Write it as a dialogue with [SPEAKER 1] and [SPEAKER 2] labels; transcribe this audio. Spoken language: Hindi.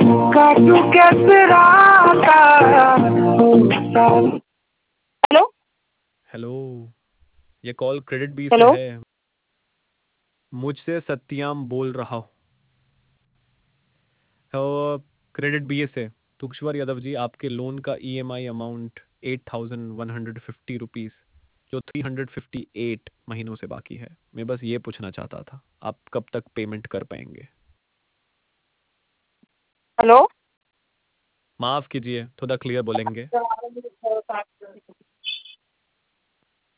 [SPEAKER 1] काटू कैसे राता। हेलो।
[SPEAKER 2] हेलो। ये कॉल क्रेडिट बी से
[SPEAKER 1] हेलो।
[SPEAKER 2] है। मुझसे सत्याम बोल रहा हूँ। क्रेडिट बी से। तुक्षवर यादव जी, आपके लोन का ईएमआई अमाउंट 8,150 रुपीज़, जो 358 महीनों से बाकी है। मैं बस ये पूछना चाहता था, आप कब तक पेमेंट कर पाएंगे?
[SPEAKER 1] हेलो।
[SPEAKER 2] माफ़ कीजिए, थोड़ा क्लियर बोलेंगे।